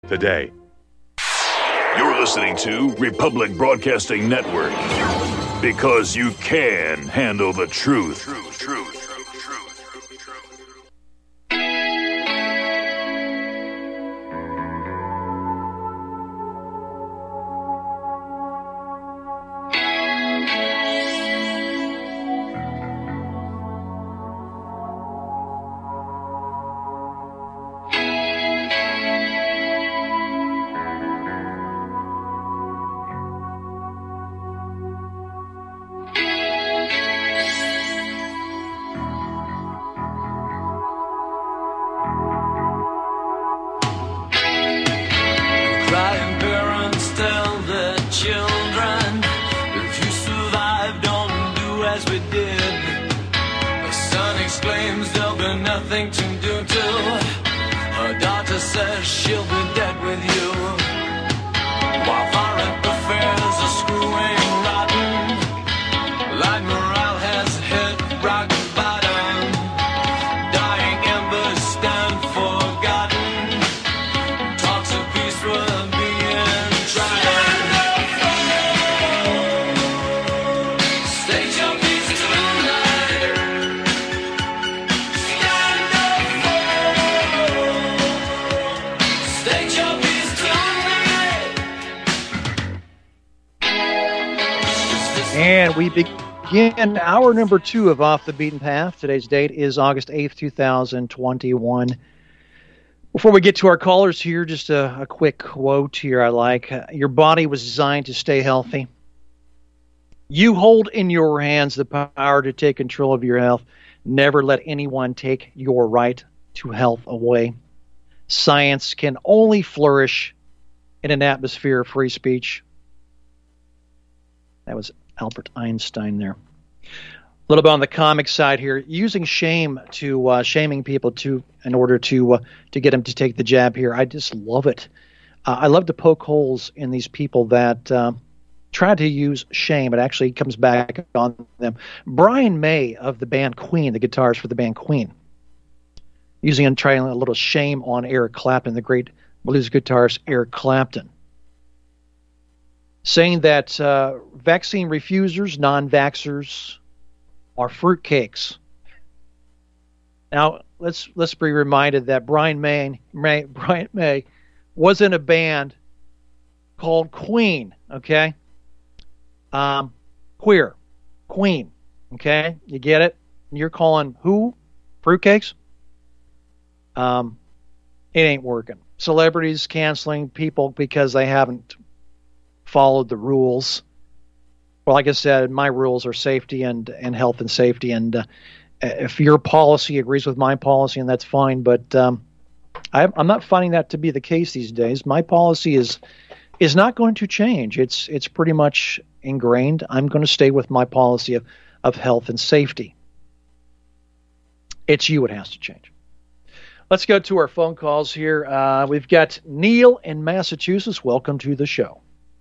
today. You're listening to Republic Broadcasting Network, because you can handle the truth. And we begin hour number 2 of Off the Beaten Path. Today's date is August 8th, 2021. Before we get to our callers here, just a quick quote here I like. Your body was designed to stay healthy. You hold in your hands the power to take control of your health. Never let anyone take your right to health away. Science can only flourish in an atmosphere of free speech. That was Albert Einstein there. A little bit on the comic side here, using shame to shaming people in order to get them to take the jab here. I just love it. I love to poke holes in these people that try to use shame. It actually comes back on them. Brian May of the band Queen, the guitarist for the band Queen, trying a little shame on Eric Clapton, the great blues guitarist Eric Clapton, saying that vaccine refusers, non-vaxxers, are fruitcakes. Now, let's be reminded that Brian May was in a band called Queen, okay? Queer. Queen, okay? You get it? And you're calling who? Fruitcakes? It ain't working. Celebrities canceling people because they haven't followed the rules. Well, like I said, my rules are safety and health and safety. And if your policy agrees with my policy, and that's fine. But I'm not finding that to be the case these days. My policy is not going to change. It's pretty much ingrained. I'm going to stay with my policy of health and safety. It's you it has to change. Let's go to our phone calls here. We've got Neil in Massachusetts. Welcome to the show.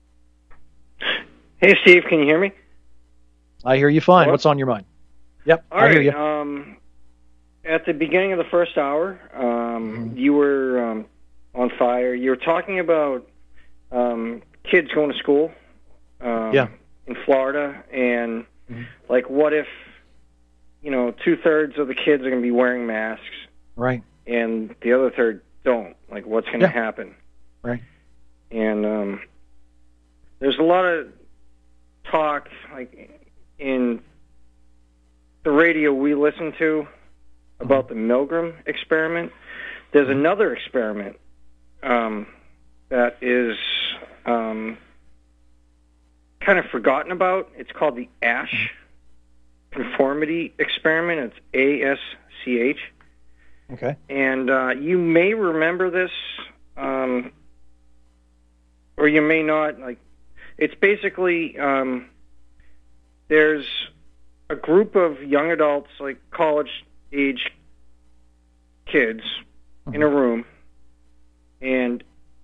Hey, Steve, can you hear me? I hear you fine. Hello? What's on your mind? Yep, I hear you. At the beginning of the first hour, you were on fire. You were talking about kids going to school in Florida, and like, what if, 2/3 of the kids are going to be wearing masks, right? And the other third don't. Like, what's going to happen? Right. And there's a lot of talk, like in the radio we listen to, about the Milgram experiment. There's another experiment that is kind of forgotten about. It's called the Asch conformity experiment. It's ASCH. Okay. And you may remember this, or you may not. Like, it's basically there's a group of young adults, like college-age kids, in a room, and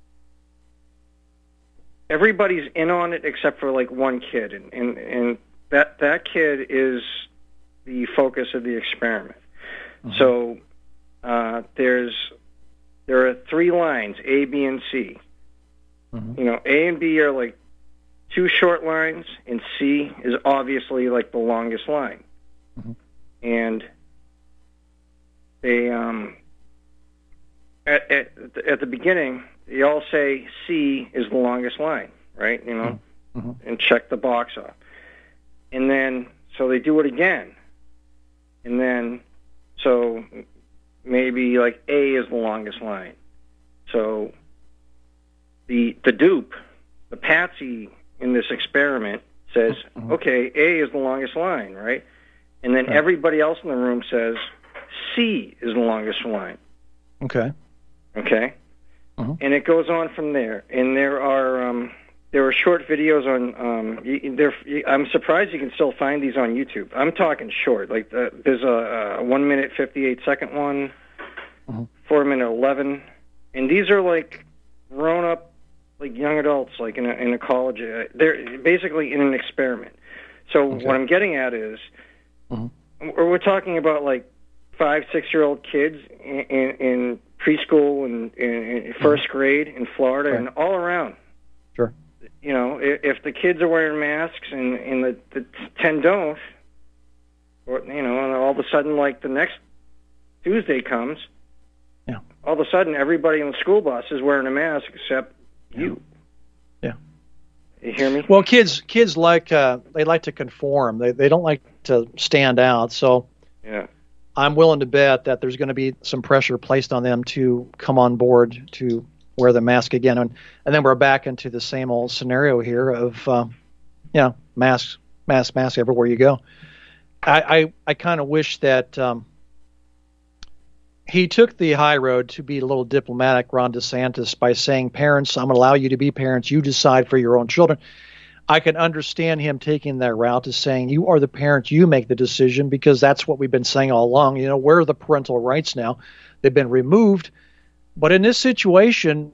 everybody's in on it except for like one kid, and that kid is the focus of the experiment. So there's there are 3 lines, A, B, and C. Mm-hmm. You know, A and B are like 2 short lines, and C is obviously like the longest line. Mm-hmm. And they at the beginning, they all say C is the longest line, right? You know, mm-hmm. and check the box off. And then so they do it again, and then so maybe like A is the longest line. So the dupe, the patsy in this experiment says, mm-hmm. okay, A is the longest line, right? And then everybody else in the room says C is the longest line. Okay. Okay? Mm-hmm. And it goes on from there. And there are short videos on. I'm surprised you can still find these on YouTube. I'm talking short. Like there's a 1 minute 58-second one, mm-hmm. 4 minute 11, and these are like grown up, like young adults, like in a college. They're basically in an experiment. So what I'm getting at is, mm-hmm. we're talking about like 5-6-year-old kids in preschool and in first mm-hmm. grade in Florida and all around. Sure. You know, if the kids are wearing masks and the 10 don't, or, you know, and all of a sudden, like the next Tuesday comes, all of a sudden everybody in the school bus is wearing a mask except you. Yeah. You hear me? Well, kids like they like to conform. They don't like to stand out. So yeah, I'm willing to bet that there's going to be some pressure placed on them to come on board to wear the mask again, and then we're back into the same old scenario here of mask everywhere you go. I kind of wish that he took the high road to be a little diplomatic, Ron DeSantis, by saying, parents, I'm going to allow you to be parents. You decide for your own children. I can understand him taking that route to saying, you are the parent, you make the decision, because that's what we've been saying all along. You know, where are the parental rights now? They've been removed. But in this situation,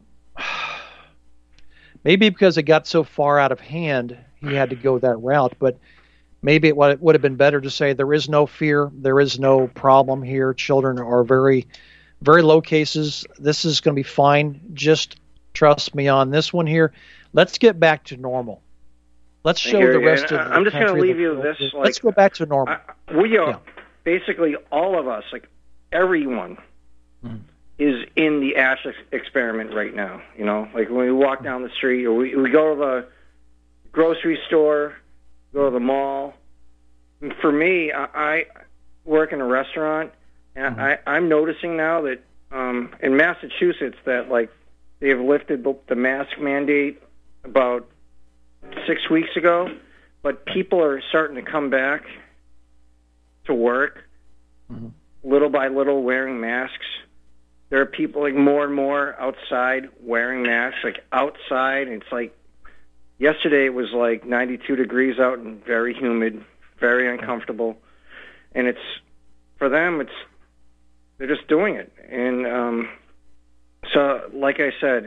maybe because it got so far out of hand, he had to go that route. But maybe it would have been better to say there is no fear, there is no problem here. Children are very, very low cases. This is going to be fine. Just trust me on this one here. Let's get back to normal. Let's show the rest of the country. I'm just going to leave you this. Let's go back to normal. We are basically all of us, like everyone, is in the Ash experiment right now. You know, like when we walk down the street, or we go to the grocery store, go to the mall. And for me, I work in a restaurant, and I'm noticing now that in Massachusetts that like they've lifted the mask mandate about 6 weeks ago, but people are starting to come back to work little by little wearing masks. There are people like more and more outside wearing masks, like outside. It's like yesterday it was like 92 degrees out and very humid, very uncomfortable. And it's, for them, they're just doing it. And so, like I said,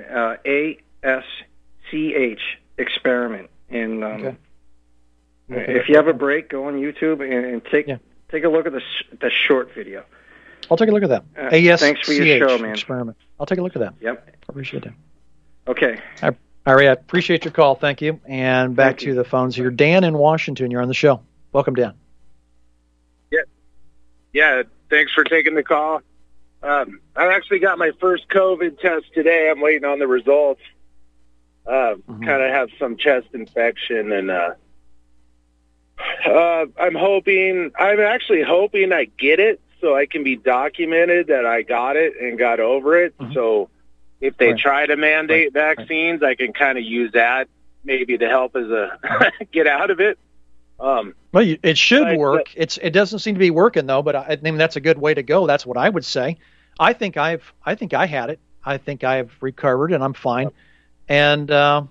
ASCH experiment. And if you have a break, go on YouTube and take a look at the short video. I'll take a look at that. Thanks for your show, man. Experiment. I'll take a look at that. Yep. I appreciate it. Okay. All right. I appreciate your call. Thank you. And back to the phones here. Dan in Washington, you're on the show. Welcome, Dan. Yeah. Thanks for taking the call. I actually got my first COVID test today. I'm waiting on the results. Kind of have some chest infection, and I'm actually hoping I get it so I can be documented that I got it and got over it. So if they try to mandate vaccines, I can kind of use that maybe to help as a get out of it. Well, it should work. It doesn't seem to be working though, but I mean that's a good way to go. That's what I would say. I think I had it. I think I've recovered and I'm fine. And that's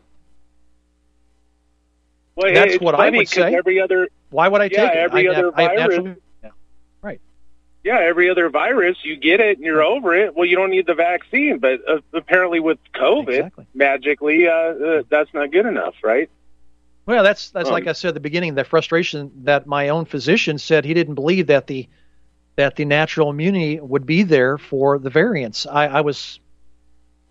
what I would say. Why would I take it? Every other virus. Yeah, every other virus, you get it and you're over it. Well, you don't need the vaccine, but apparently with COVID, magically, that's not good enough, right? Well, that's like I said at the beginning, the frustration that my own physician said he didn't believe that the natural immunity would be there for the variants. I was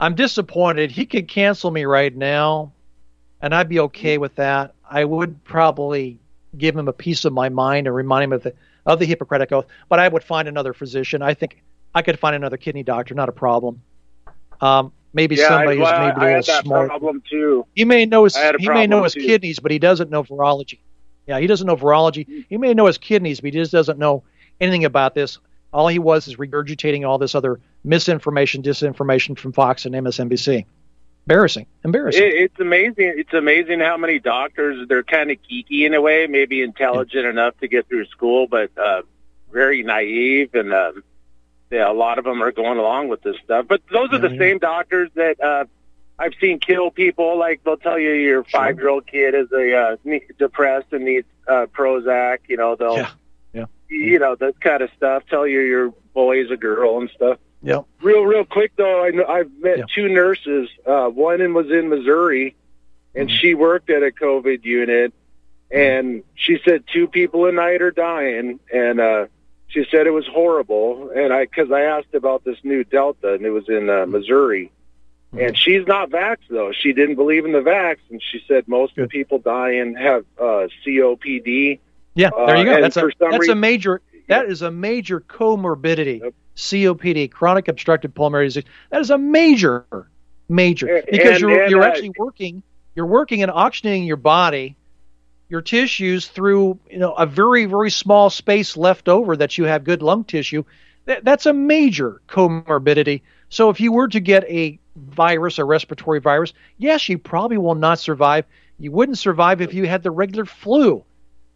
I'm disappointed. He could cancel me right now, and I'd be okay with that. I would probably give him a piece of my mind and remind him of the Hippocratic Oath, but I would find another physician. I think I could find another kidney doctor, not a problem. Maybe somebody who's maybe a little smart. Problem too. He may know his kidneys, but he doesn't know virology. Yeah, he doesn't know virology. He may know his kidneys, but he just doesn't know anything about this. All he was is regurgitating all this other misinformation, disinformation from Fox and MSNBC. Embarrassing. It's amazing. It's amazing how many doctors, they're kind of geeky in a way, maybe intelligent enough to get through school, but very naive, and a lot of them are going along with this stuff. But those are the same doctors that I've seen kill people. Like, they'll tell you your 5-year-old kid is depressed and needs Prozac. You know, they'll, you know, that kind of stuff. Tell you your boy's a girl and stuff. Yep. Real quick though, I've met 2 nurses. One was in Missouri, and she worked at a COVID unit, and she said 2 people a night are dying, and she said it was horrible. And because I asked about this new Delta, and it was in Missouri, and she's not vaxxed though. She didn't believe in the vax, and she said most of the people dying have COPD. Yeah, there you go. That is a major comorbidity. Yep. COPD, chronic obstructive pulmonary disease. That is a major, because you're actually working and oxygenating your body, your tissues through a very, very small space left over that you have good lung tissue. That's a major comorbidity. So if you were to get a virus, a respiratory virus, yes, you probably will not survive. You wouldn't survive if you had the regular flu.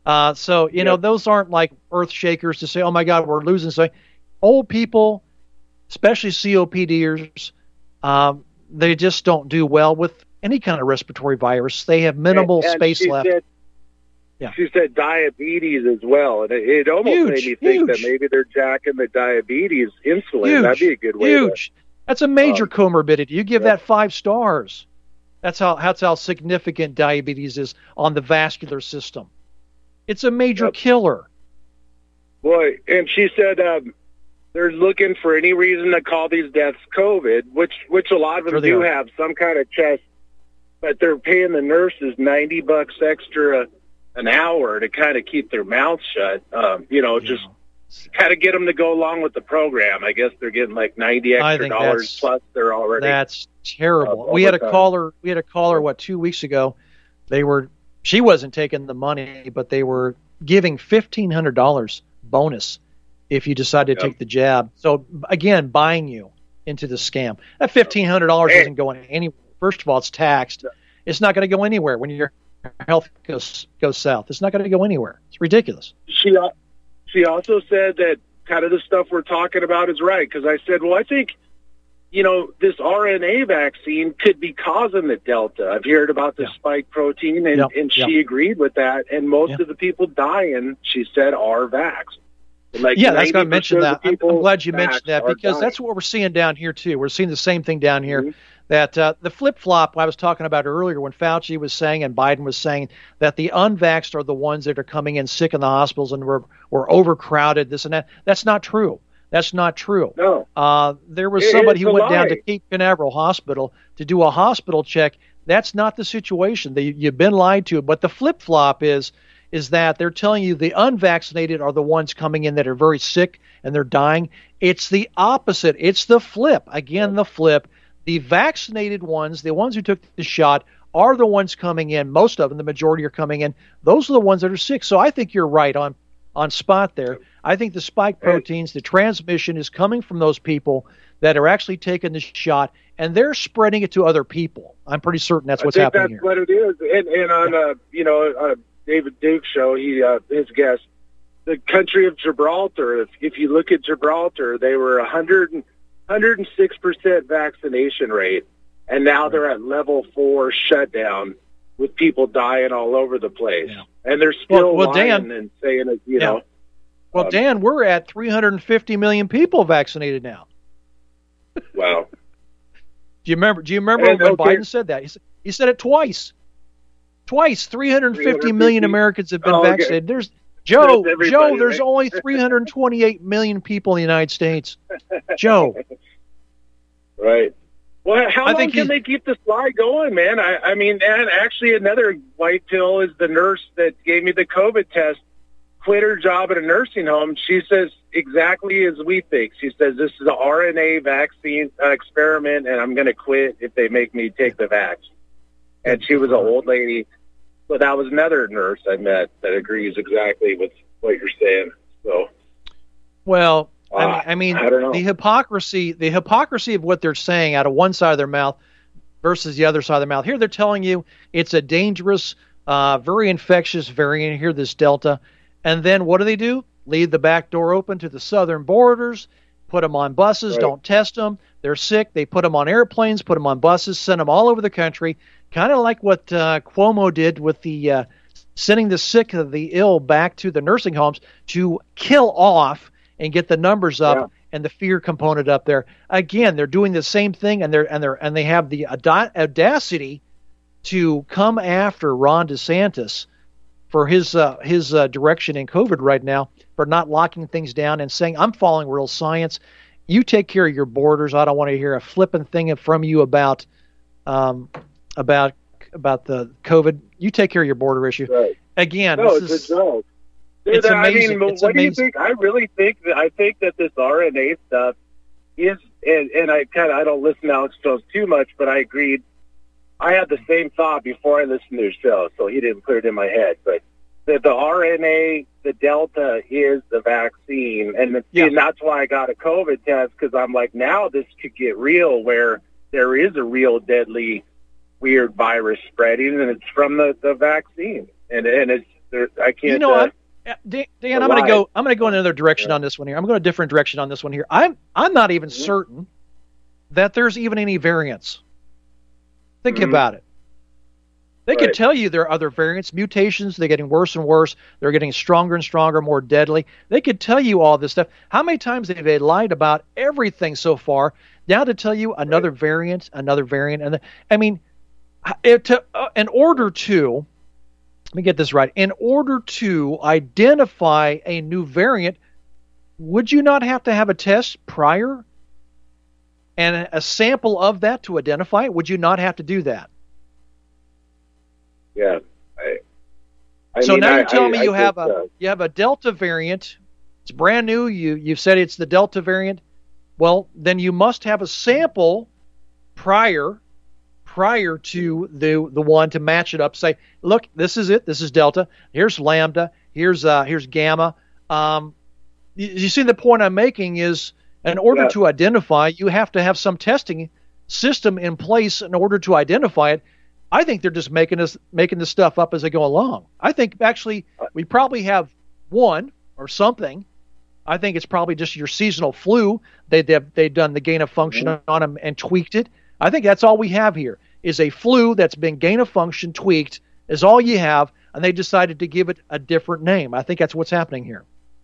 Those aren't like earth shakers to say, oh my God, we're losing something. Old people, especially COPDers, they just don't do well with any kind of respiratory virus. They have minimal space left. She said diabetes as well, and it almost made me think that maybe they're jacking the diabetes insulin. That'd be a good way. That's a major comorbidity. You give that 5 stars. That's how significant diabetes is on the vascular system. It's a major killer. Boy, and she said they're looking for any reason to call these deaths COVID, which a lot of them do have some kind of chest, but they're paying the nurses $90 extra an hour to kind of keep their mouths shut. Just kind of get them to go along with the program. I guess they're getting like $90 extra plus they're already. That's terrible. We had a caller. 2 weeks ago. She wasn't taking the money, but they were giving $1,500 bonus if you decide to take the jab. So again, buying you into the scam. That $1,500 isn't going anywhere. First of all, it's taxed. It's not going to go anywhere when your health goes south. It's not going to go anywhere. It's ridiculous. She also said that kind of the stuff we're talking about is right, because I said, well, I think this RNA vaccine could be causing the Delta. I've heard about the spike protein, and she agreed with that. And most of the people dying, she said, are vaxxed. Like that's going to mention that. I'm glad you mentioned that, because that's what we're seeing down here too. We're seeing the same thing down here. That the flip-flop I was talking about earlier, when Fauci was saying and Biden was saying that the unvaxxed are the ones that are coming in sick in the hospitals and we're overcrowded, this and that. That's not true. That's not true. No. There was somebody who went down to Cape Canaveral Hospital to do a hospital check. That's not the situation. You've been lied to. But the flip-flop is that they're telling you the unvaccinated are the ones coming in that are very sick and they're dying. It's the opposite. It's the flip. Again, the flip. The vaccinated ones, the ones who took the shot, are the ones coming in. Most of them, the majority are coming in. Those are the ones that are sick. So I think you're right on spot there. I think the spike proteins, the transmission is coming from those people that are actually taking the shot, and they're spreading it to other people. I'm pretty certain that's what's happening here. That's what it is. And on David Duke's show, his guest, the country of Gibraltar. If you look at Gibraltar, they were 106% vaccination rate, and now they're at level 4 shutdown with people dying all over the place. Yeah. And they're still lying and saying it, know. Well, Dan, we're at 350 million people vaccinated now. Wow. Do you remember when Biden said that? He said it twice. 350 million Americans have been vaccinated. There's Joe, there's only 328 million people in the United States. Joe. Right. Well, how long can they keep this lie going, man? I mean, and actually another white pill is the nurse that gave me the COVID test quit her job at a nursing home. She says exactly as we think. She says, this is an RNA vaccine experiment, and I'm going to quit if they make me take the vaccine. And she was an old lady. But that was another nurse I met that agrees exactly with what you're saying. So, well, I mean, I don't know. the hypocrisy of what they're saying out of one side of their mouth versus the other side of their mouth. Here they're telling you it's a dangerous, very infectious variant here, this Delta. And then what do? Leave the back door open to the southern borders, put them on buses, right. Don't test them. They're sick. They put them on airplanes, put them on buses, send them all over the country, kind of like what Cuomo did with the sending the sick or the ill back to the nursing homes to kill off and get the numbers up and the fear component up there. Again, they're doing the same thing, and they have the audacity to come after Ron DeSantis for his direction in COVID right now, for not locking things down and saying, I'm following real science. You take care of your borders. I don't want to hear a flippant thing from you about the COVID. You take care of your border issue. Right. Again, no, this it's is a joke. it's amazing. I mean, it's what amazing. do you think? I really think that this RNA stuff is, and I don't listen to Alex Jones too much, but I agreed. I had the same thought before I listened to his show, so he didn't put it in my head. But the RNA, the Delta, is the vaccine, and that's why I got a COVID test, because I'm like, now this could get real, where there is a real deadly, weird virus spreading, and it's from the vaccine, and it's there. I can't. You know, Dan, I'm going to go in another direction on this one here. I'm going a different direction on this one here. I'm not even certain that there's even any variants. Think about it. They could tell you there are other variants, mutations. They're getting worse and worse. They're getting stronger and stronger, more deadly. They could tell you all this stuff. How many times have they lied about everything so far? Now to tell you another variant, and I mean, in order to, let me get this right. In order to identify a new variant, would you not have to have a test prior and a sample of that to identify it? Would you not have to do that? Yeah. So now you're telling me you have a Delta variant. It's brand new. You've said it's the Delta variant. Well, then you must have a sample prior to the one to match it up. Say, look, this is it. This is Delta. Here's Lambda. Here's Gamma. You see, the point I'm making is, in order to identify, you have to have some testing system in place in order to identify it. I think they're just making this stuff up as they go along. I think actually we probably have one or something. I think it's probably just your seasonal flu. They've done the gain of function on them and tweaked it. I think that's all we have here is a flu that's been gain of function tweaked is all you have, and they decided to give it a different name. I think that's what's happening here.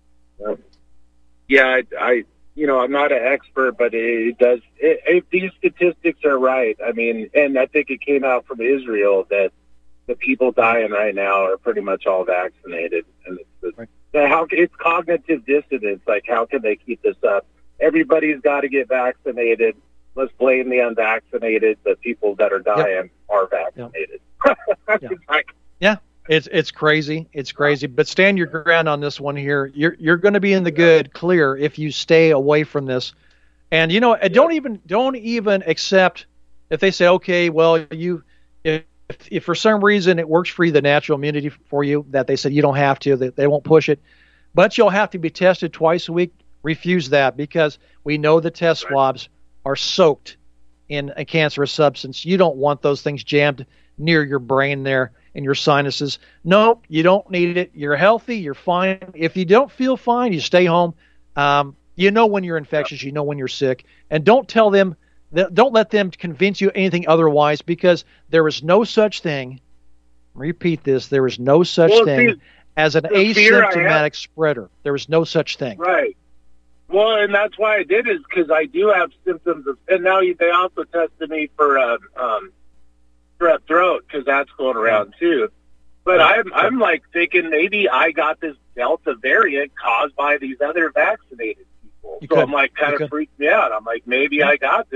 Yeah, I'm not an expert, but it does. If these statistics are right, I mean, and I think it came out from Israel that the people dying right now are pretty much all vaccinated, and it's cognitive dissonance. Like, how can they keep this up? Everybody's got to get vaccinated. Let's blame the unvaccinated. The people that are dying are vaccinated. It's crazy. It's crazy. But stand your ground on this one here. You're going to be in the good clear if you stay away from this. And don't even accept if they say, okay, well, if for some reason it works for you, the natural immunity for you, that they said you don't have to, that they won't push it, but you'll have to be tested twice a week. Refuse that, because we know the test swabs are soaked in a cancerous substance. You don't want those things jammed near your brain there in your sinuses. Nope, you don't need it. You're healthy. You're fine. If you don't feel fine, you stay home. You know when you're infectious. You know when you're sick. And don't let them convince you anything otherwise, because there is no such thing. Repeat this. There is no such thing as an asymptomatic spreader. There is no such thing. Right. Well, and that's why I did it, because I do have symptoms of, and now they also tested me for strep throat, because that's going around too. But I'm like thinking maybe I got this Delta variant caused by these other vaccinated people. I'm like, kind of freaked me out. I'm like, maybe I got this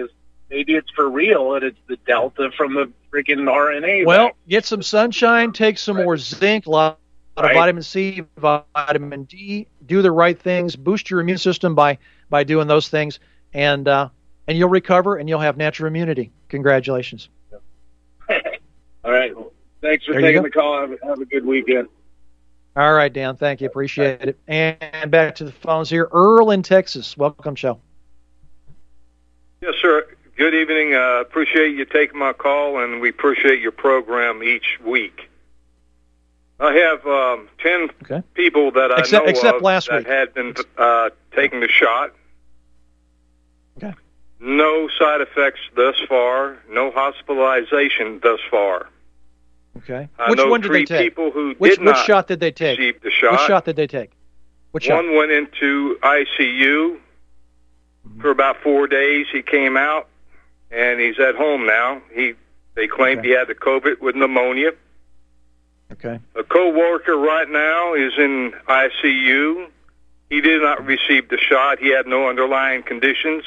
maybe it's for real and it's the Delta from the freaking RNA. Well, get some sunshine, take some more zinc, a lot of vitamin C, vitamin D, do the right things, boost your immune system by doing those things, and you'll recover and you'll have natural immunity. Congratulations. All right. Well, thanks for taking the call. Have a good weekend. All right, Dan. Thank you. Appreciate it. And back to the phones here. Earl in Texas. Welcome, show. Yes, sir. Good evening. Appreciate you taking my call, and we appreciate your program each week. I have 10 people that I know except of last that week. had been taking the shot. Okay. No side effects thus far. No hospitalization thus far. Okay. I Which know one did they 3 take? people who Which did not shot did they take? receive the shot. Which shot did they take? Which shot? One went into ICU for about 4 days. He came out, and he's at home now. They claimed he had the COVID with pneumonia. Okay. A co-worker right now is in ICU. He did not receive the shot. He had no underlying conditions.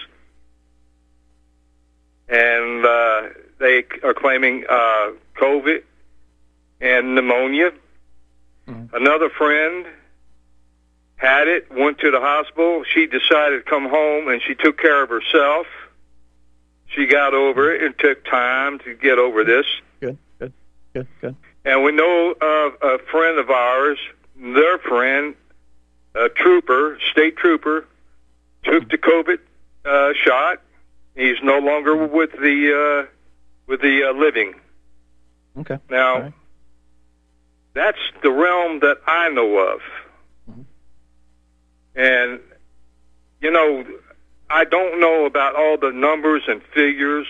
And they are claiming COVID and pneumonia. Mm-hmm. Another friend had it, went to the hospital. She decided to come home, and she took care of herself. She got over it. It took time to get over this. Good. And we know of a friend of ours, their friend, a trooper, state trooper, took the COVID shot. He's no longer with the living. Okay. Now, that's the realm that I know of. Mm-hmm. And, you know, I don't know about all the numbers and figures.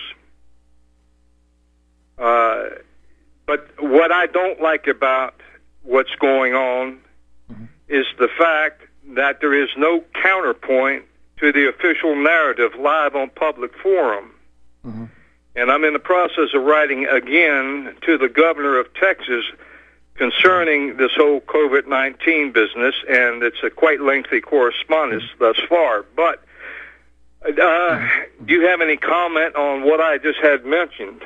But what I don't like about what's going on is the fact that there is no counterpoint to the official narrative live on public forum. Mm-hmm. And I'm in the process of writing again to the governor of Texas concerning this whole COVID-19 business, and it's a quite lengthy correspondence thus far. But do you have any comment on what I just had mentioned?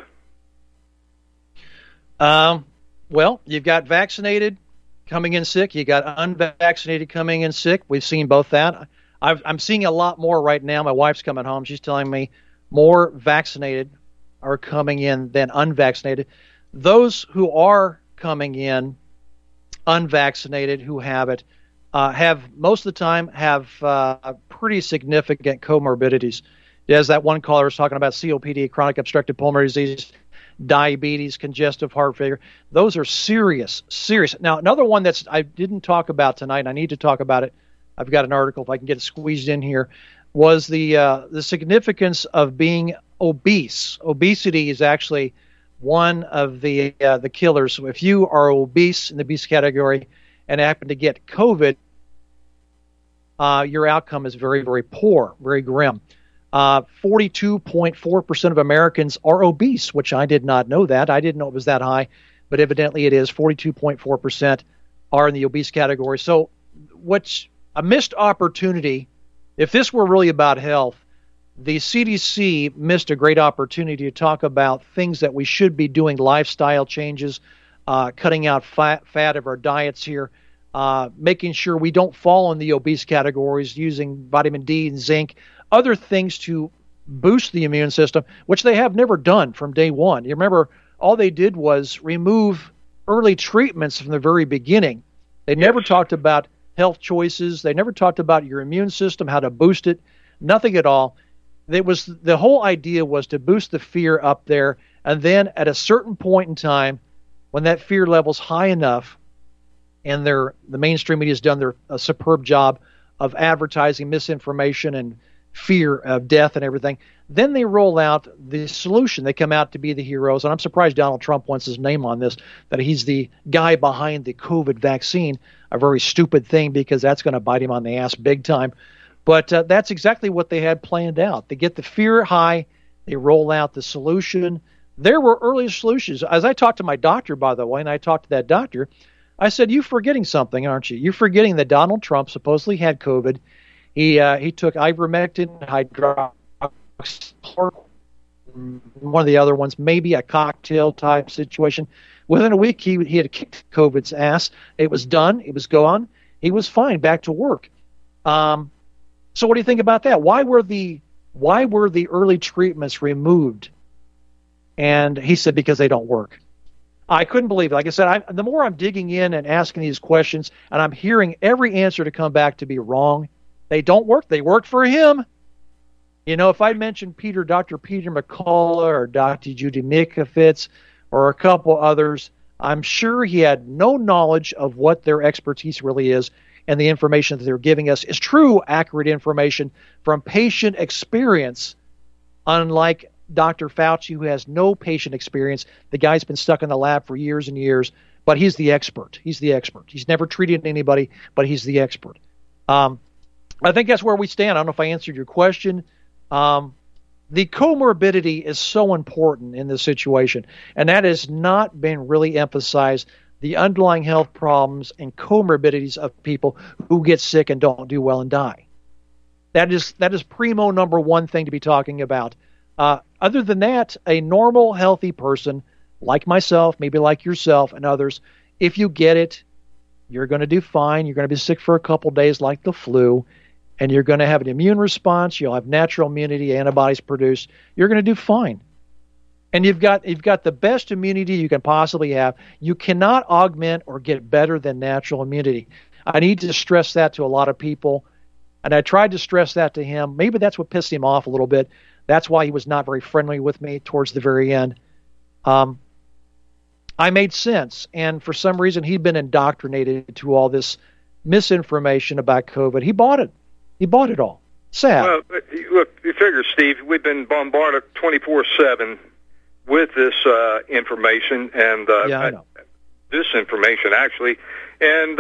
Well, you've got vaccinated coming in sick. You got unvaccinated coming in sick. We've seen both that. I'm seeing a lot more right now. My wife's coming home. She's telling me more vaccinated are coming in than unvaccinated. Those who are coming in unvaccinated who have it have most of the time have pretty significant comorbidities. As that one caller was talking about, COPD, chronic obstructive pulmonary disease, diabetes, congestive heart failure. Those are serious. Now, another one that's I didn't talk about tonight, and I need to talk about it. I've got an article, if I can get it squeezed in here, was the significance of being obese. Obesity is actually one of the killers. So if you are obese in the obese category and happen to get COVID, your outcome is very, very poor, very grim. 42.4% of Americans are obese, which I did not know that. I didn't know it was that high, but evidently it is. 42.4% are in the obese category. So what's a missed opportunity, if this were really about health, the CDC missed a great opportunity to talk about things that we should be doing, lifestyle changes, cutting out fat of our diets here, making sure we don't fall in the obese categories, using vitamin D and zinc, other things to boost the immune system, which they have never done from day one. You remember, all they did was remove early treatments from the very beginning. They never talked about health choices. They never talked about your immune system, how to boost it, nothing at all. The whole idea was to boost the fear up there, and then at a certain point in time, when that fear level's high enough, and the mainstream media has done a superb job of advertising misinformation and fear of death and everything, then they roll out the solution. They come out to be the heroes, and I'm surprised Donald Trump wants his name on this, that he's the guy behind the COVID vaccine, a very stupid thing because that's going to bite him on the ass big time. But that's exactly what they had planned out. They get the fear high, they roll out the solution. There were early solutions. As I talked to my doctor, by the way, and I talked to that doctor, I said, "You're forgetting something, aren't you? You're forgetting that Donald Trump supposedly had COVID. He took ivermectin, hydroxychloroquine, one of the other ones, maybe a cocktail type situation. Within a week, he had kicked COVID's ass. It was done. It was gone. He was fine, back to work. So what do you think about that? Why were the early treatments removed? And he said, because they don't work. I couldn't believe it. Like I said, the more I'm digging in and asking these questions, and I'm hearing every answer to come back to be wrong, they don't work. They work for him. You know, if I mentioned Dr. Peter McCullough or Dr. Judy Mikovits or a couple others, I'm sure he had no knowledge of what their expertise really is, and the information that they're giving us is true, accurate information from patient experience, unlike Dr. Fauci, who has no patient experience. The guy's been stuck in the lab for years and years, but he's the expert. He's the expert. He's never treated anybody, but he's the expert. I think that's where we stand. I don't know if I answered your question. The comorbidity is so important in this situation, and that has not been really emphasized. The underlying health problems and comorbidities of people who get sick and don't do well and die. That is primo number one thing to be talking about. Other than that, a normal, healthy person like myself, maybe like yourself and others, if you get it, you're going to do fine. You're going to be sick for a couple days like the flu, and you're going to have an immune response. You'll have natural immunity, antibodies produced. You're going to do fine. And you've got the best immunity you can possibly have. You cannot augment or get better than natural immunity. I need to stress that to a lot of people, and I tried to stress that to him. Maybe that's what pissed him off a little bit. That's why he was not very friendly with me towards the very end. I made sense, and for some reason he'd been indoctrinated to all this misinformation about COVID. He bought it. He bought it all. Sad. Well, look, you figure, Steve, we've been bombarded 24/7 with this information and I know. disinformation, actually, and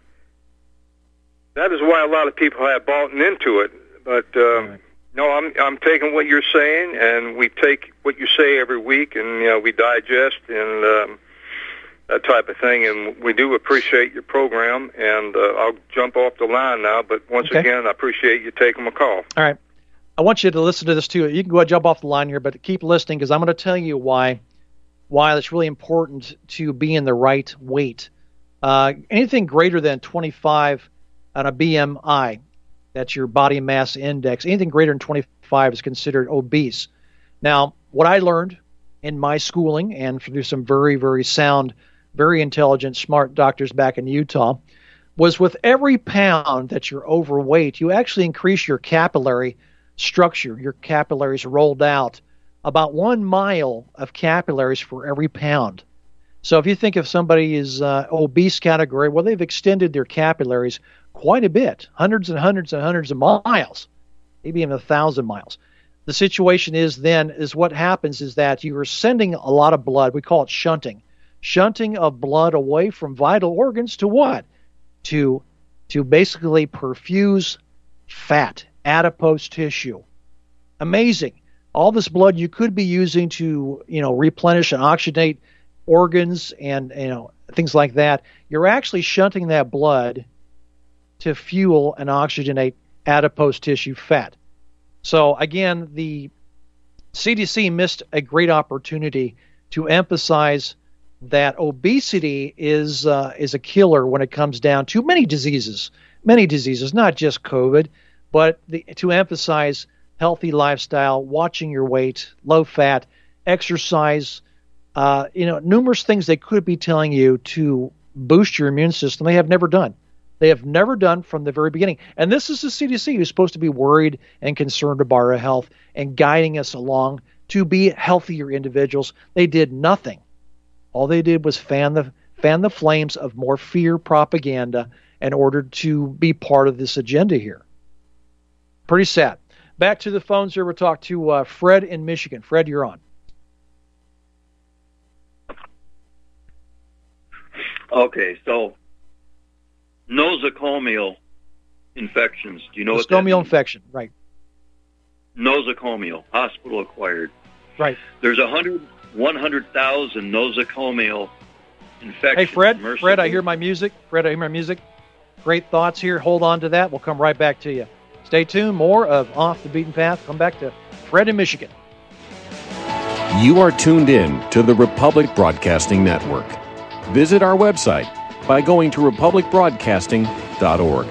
that is why a lot of people have bought into it. But Right. no, I'm taking what you're saying, and we take what you say every week, and we digest and that type of thing. And we do appreciate your program. And I'll jump off the line now, but once again, I appreciate you taking my call. All right. I want you to listen to this too. You can go ahead and jump off the line here, but keep listening, because I'm going to tell you why it's really important to be in the right weight. Anything greater than 25 on a BMI, that's your body mass index, anything greater than 25 is considered obese. Now, what I learned in my schooling and through some very, very sound, very intelligent, smart doctors back in Utah was with every pound that you're overweight, you actually increase your capillary structure. Your capillaries rolled out about 1 mile of capillaries for every pound. So if you think if somebody is obese category, well, they've extended their capillaries quite a bit, hundreds and hundreds and hundreds of miles, maybe even 1,000 miles. The situation is what happens is that you are sending a lot of blood. We call it shunting of blood away from vital organs to what? To basically perfuse fat, adipose tissue. Amazing. All this blood you could be using to, replenish and oxygenate organs and, things like that. You're actually shunting that blood to fuel and oxygenate adipose tissue fat. So again, the CDC missed a great opportunity to emphasize that obesity is a killer when it comes down to many diseases, not just COVID, but to emphasize healthy lifestyle, watching your weight, low fat, exercise, numerous things they could be telling you to boost your immune system. They have never done. They have never done from the very beginning. And this is the CDC who's supposed to be worried and concerned about our health and guiding us along to be healthier individuals. They did nothing. All they did was fan the flames of more fear propaganda in order to be part of this agenda here. Pretty sad. Back to the phones here. We'll talk to Fred in Michigan. Fred, you're on. Okay, so nosocomial infections. Do you know what that means? Nosocomial infection, right. Nosocomial, hospital acquired. Right. There's 100,000 nosocomial infections. Hey, Fred, I hear my music. Great thoughts here. Hold on to that. We'll come right back to you. Stay tuned. More of Off the Beaten Path. Come back to Fred in Michigan. You are tuned in to the Republic Broadcasting Network. Visit our website by going to republicbroadcasting.org.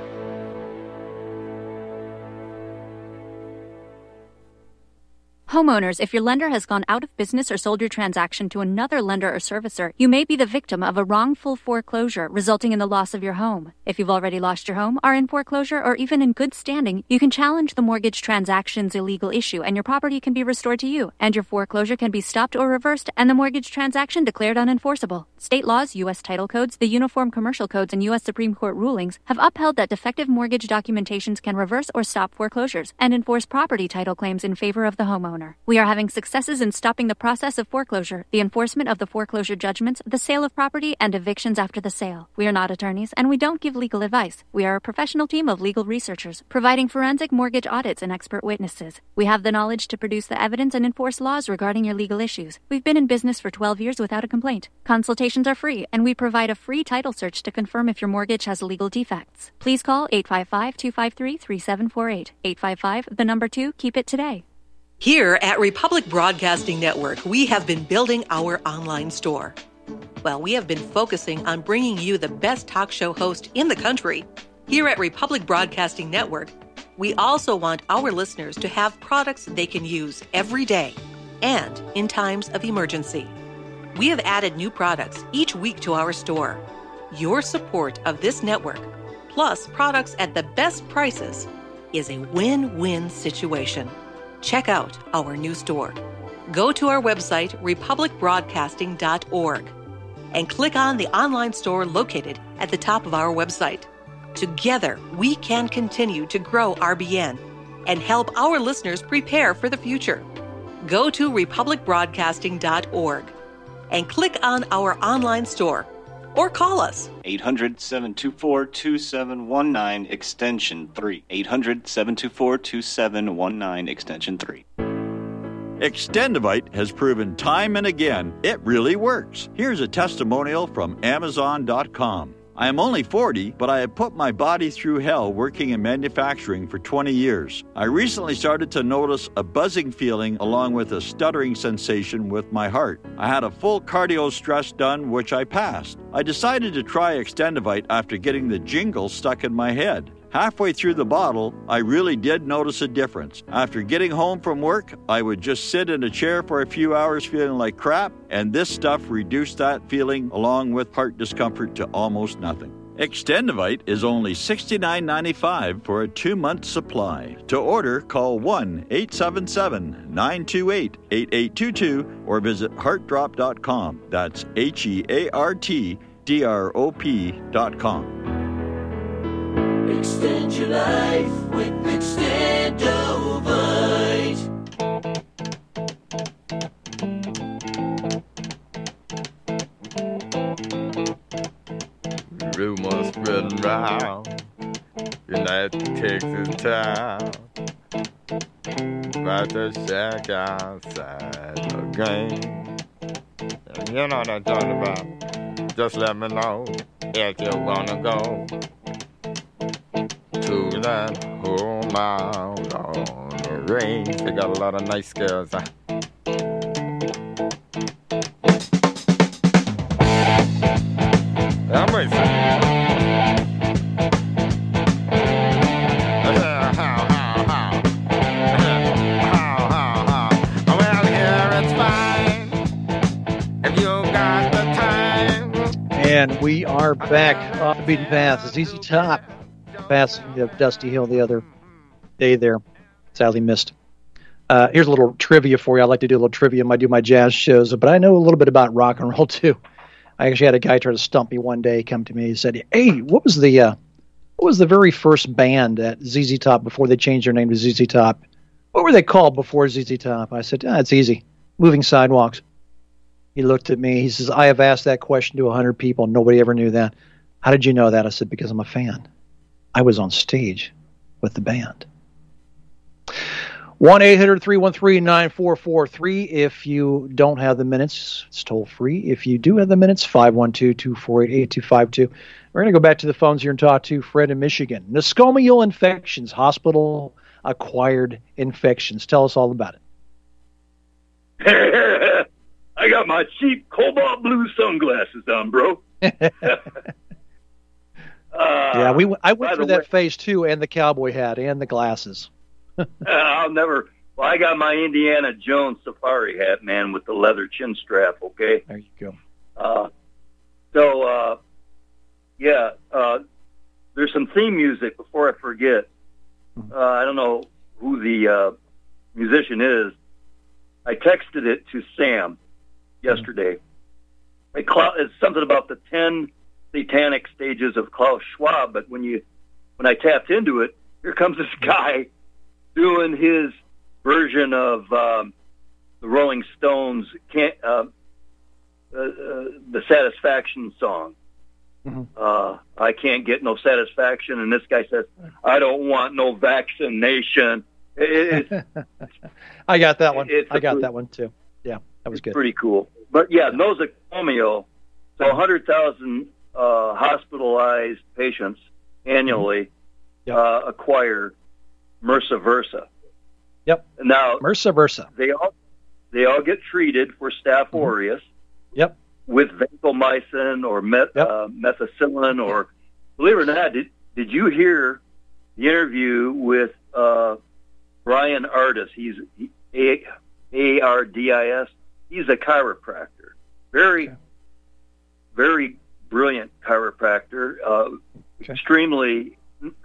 Homeowners, if your lender has gone out of business or sold your transaction to another lender or servicer, you may be the victim of a wrongful foreclosure, resulting in the loss of your home. If you've already lost your home, are in foreclosure, or even in good standing, you can challenge the mortgage transaction's illegal issue, and your property can be restored to you, and your foreclosure can be stopped or reversed, and the mortgage transaction declared unenforceable. State laws, U.S. title codes, the Uniform Commercial Codes, and U.S. Supreme Court rulings have upheld that defective mortgage documentations can reverse or stop foreclosures and enforce property title claims in favor of the homeowner. We are having successes in stopping the process of foreclosure, the enforcement of the foreclosure judgments, the sale of property, and evictions after the sale. We are not attorneys, and we don't give legal advice. We are a professional team of legal researchers, providing forensic mortgage audits and expert witnesses. We have the knowledge to produce the evidence and enforce laws regarding your legal issues. We've been in business for 12 years without a complaint. Consultations are free, and we provide a free title search to confirm if your mortgage has legal defects. Please call 855-253-3748. 855, keep it today. Here at Republic Broadcasting Network, we have been building our online store. Well, we have been focusing on bringing you the best talk show host in the country. Here at Republic Broadcasting Network, we also want our listeners to have products they can use every day and in times of emergency. We have added new products each week to our store. Your support of this network, plus products at the best prices, is a win-win situation. Check out our new store. Go to our website, republicbroadcasting.org, and click on the online store located at the top of our website. Together, we can continue to grow RBN and help our listeners prepare for the future. Go to republicbroadcasting.org and click on our online store or call us. 800-724-2719, extension 3. 800-724-2719, extension 3. Extendivite has proven time and again it really works. Here's a testimonial from Amazon.com. I am only 40, but I have put my body through hell working in manufacturing for 20 years. I recently started to notice a buzzing feeling along with a stuttering sensation with my heart. I had a full cardio stress done, which I passed. I decided to try Extendivite after getting the jingle stuck in my head. Halfway through the bottle, I really did notice a difference. After getting home from work, I would just sit in a chair for a few hours feeling like crap, and this stuff reduced that feeling along with heart discomfort to almost nothing. Extendivite is only $69.95 for a 2-month supply. To order, call 1-877-928-8822 or visit heartdrop.com. That's HEARTDROP.com. Extend your life with Extendivite. Rumors spreading round in that Texas town about the shack outside the game. And you know what I'm talking about. Just let me know if you wanna go to that home out on the range. They got a lot of nice girls. And we are back off the beaten path. It's ZZ Top passing Dusty Hill the other day there. Sadly missed. Here's a little trivia for you. I like to do a little trivia when I do my jazz shows, but I know a little bit about rock and roll too. I actually had a guy try to stump me one day, come to me and said, "Hey, what was the very first band at ZZ Top before they changed their name to ZZ Top? What were they called before ZZ Top?" I said, "It's easy. Moving Sidewalks." He looked at me. He says, "I have asked that question to 100 people. Nobody ever knew that." "How did you know that?" I said, "Because I'm a fan. I was on stage with the band." 1-800-313-9443. If you don't have the minutes, it's toll free. If you do have the minutes, 512-248-8252. We're going to go back to the phones here and talk to Fred in Michigan. Nosocomial infections, hospital-acquired infections. Tell us all about it. I got my cheap cobalt blue sunglasses on, bro. Yeah, I went through that phase too, and the cowboy hat and the glasses. I'll never. Well, I got my Indiana Jones safari hat, man, with the leather chin strap. Okay. There you go. There's some theme music before I forget. I don't know who the musician is. I texted it to Sam yesterday. It's something about the 10 satanic stages of Klaus Schwab, but when I tapped into it, here comes this guy doing his version of the Rolling Stones, the Satisfaction song. I can't get no satisfaction, and this guy says, I don't want no vaccination. I got that one. I got that one too. Yeah, that was good. Pretty cool. But yeah, nosocomio. So 100,000 hospitalized patients annually acquire MRSA Versa. Yep. Now MRSA Versa. They all get treated for Staph aureus. Yep. With vancomycin or methicillin, or believe it or not, did you hear the interview with Brian Ardis? He's ARDIS. He's a chiropractor. Very brilliant chiropractor. Extremely,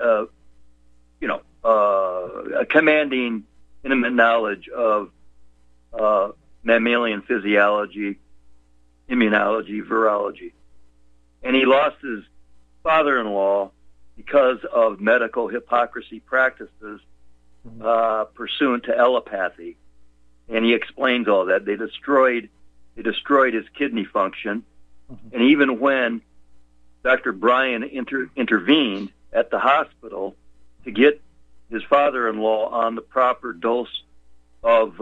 commanding, intimate knowledge of mammalian physiology, immunology, virology. And he lost his father-in-law because of medical hypocrisy practices pursuant to allopathy. And he explains all that. They destroyed his kidney function. And even when Dr. Bryan intervened at the hospital to get his father-in-law on the proper dose of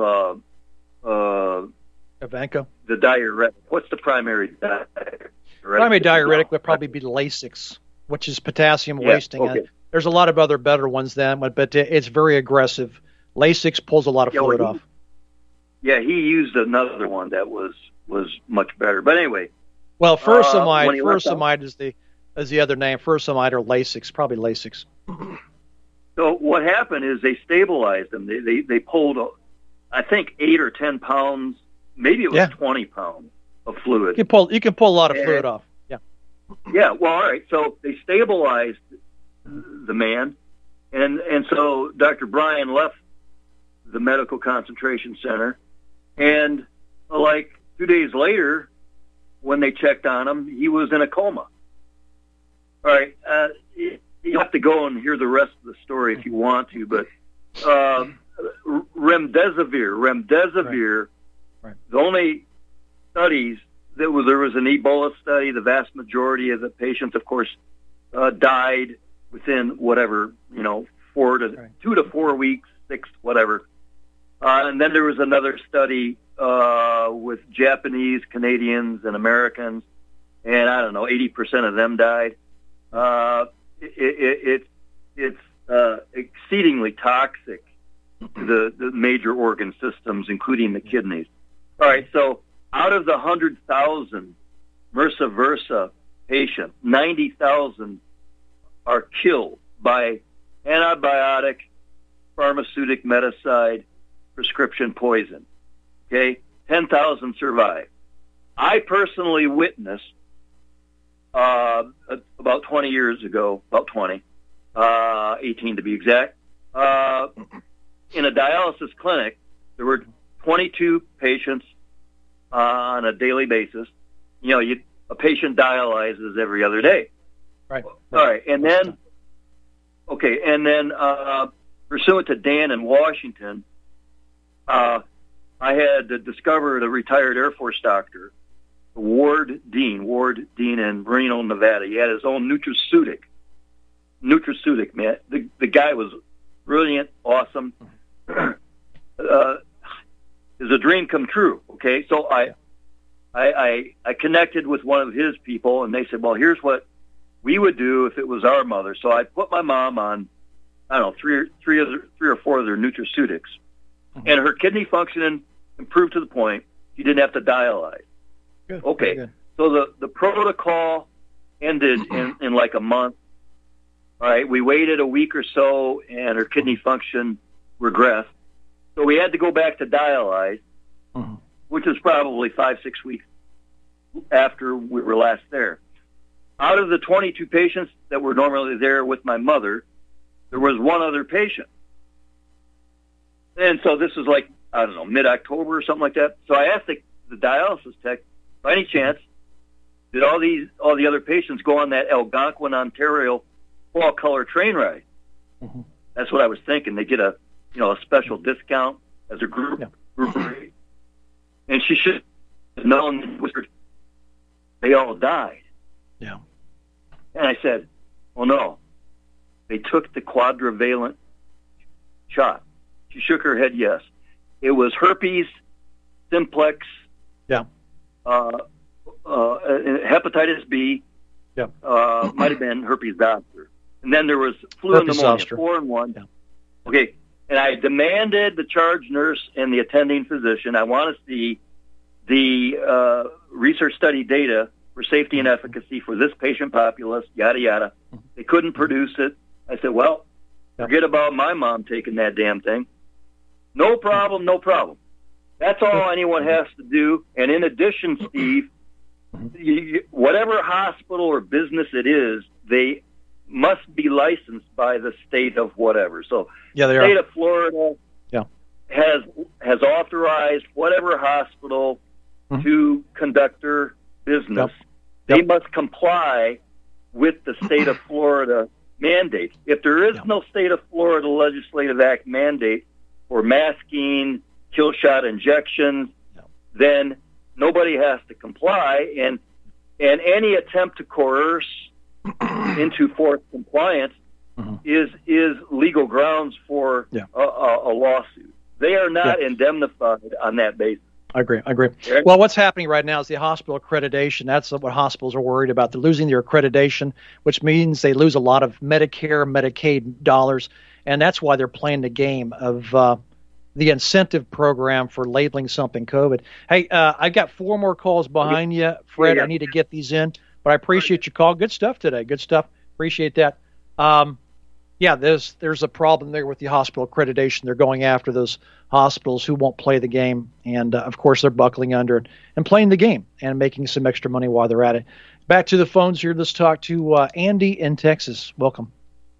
Evanco? The diuretic. What's the primary diuretic? Primary diuretic would probably be Lasix, which is potassium wasting. Okay. There's a lot of other better ones than, but it's very aggressive. Lasix pulls a lot of fluid off. Yeah, he used another one that was much better. But anyway. Well, furosemide is the other name. Furosemide or Lasix, probably Lasix. So what happened is they stabilized them. They pulled, I think, 8 or 10 pounds. Maybe it was 20 pounds of fluid. You can pull a lot of fluid off. Yeah. Yeah. Well, all right. So they stabilized the man, and so Dr. Bryan left the medical concentration center, and like 2 days later, when they checked on him, he was in a coma. All right. You have to go and hear the rest of the story if you want to, but remdesivir. Right. The only studies there was an Ebola study. The vast majority of the patients, of course, died within 2 to 4 weeks, 6, whatever. And then there was another study with Japanese, Canadians, and Americans, and I don't know, 80% of them died. It's exceedingly toxic to the major organ systems, including the kidneys. All right, so out of the 100,000 MRSA Versa patients, 90,000 are killed by antibiotic, pharmaceutic, medicide, prescription poison. Okay, 10,000 survive. I personally witnessed about 20 years ago, 18 to be exact, in a dialysis clinic, there were 22 patients on a daily basis. A patient dialyzes every other day. Right. All right. And then, pursuant to Dan in Washington, I had discovered a retired Air Force doctor, Ward Dean in Reno, Nevada. He had his own nutraceutic, man. The guy was brilliant, awesome. Is a dream come true. Okay, so I connected with one of his people, and they said, well, here's what we would do if it was our mother. So I put my mom on, I don't know, three or four of their nutraceutics, and her kidney function and improved to the point she didn't have to dialyze. Good. Okay, Good. so the protocol ended in like a month. All right, we waited a week or so, and her kidney function regressed. So we had to go back to dialyze, which was probably 5-6 weeks after we were last there. Out of the 22 patients that were normally there with my mother, there was one other patient. And so this was like, I don't know, mid-October or something like that. So I asked the dialysis tech, by any chance, did all the other patients go on that Algonquin, Ontario fall color train ride? That's what I was thinking. They get a special discount as a group rate. And she should have known they all died. Yeah. And I said, well, no. They took the quadrivalent shot. She shook her head yes. It was herpes, simplex, hepatitis B, might have been herpes zoster. And then there was flu and pneumonia, 4 in 1. Yeah. Okay, and I demanded the charge nurse and the attending physician, I want to see the research study data for safety and efficacy for this patient populace, yada, yada. They couldn't produce it. I said, well, forget about my mom taking that damn thing. No problem, no problem. That's all anyone has to do. And in addition, Steve, whatever hospital or business it is, they must be licensed by the state of whatever. So the state of Florida has authorized whatever hospital to conduct their business. They must comply with the state of Florida mandate. If there is no state of Florida legislative act mandate for masking, kill shot injections, then nobody has to comply, and any attempt to coerce into forced compliance is legal grounds for a lawsuit. They are not indemnified on that basis. I agree. Well, what's happening right now is the hospital accreditation. That's what hospitals are worried about. They're losing their accreditation, which means they lose a lot of Medicare, Medicaid dollars, and that's why they're playing the game of the incentive program for labeling something COVID. Hey, I've got 4 more calls behind you, Fred. I need to get these in, but I appreciate your call. Good stuff today. Good stuff. Appreciate that. There's a problem there with the hospital accreditation. They're going after those hospitals who won't play the game, and of course they're buckling under it and playing the game and making some extra money while they're at it. Back to the phones here. Let's talk to Andy in Texas. Welcome.